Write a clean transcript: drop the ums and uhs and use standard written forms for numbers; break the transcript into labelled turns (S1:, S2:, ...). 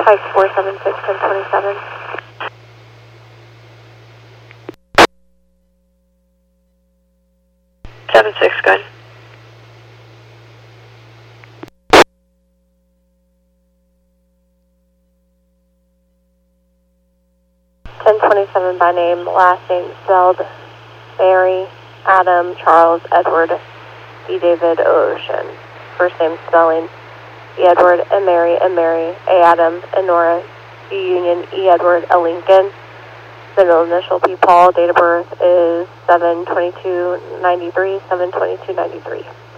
S1: 5476 1027.
S2: 76, good.
S1: by name, last name spelled Mary, Adam, Charles, Edward, D. David, O. Ocean. First name spelling E. Edward, and Mary, A. Adam, and Nora, E. Union, E. Edward, L. Lincoln. Middle initial P. Paul. Date of birth is 7/22/93, 7/22/93.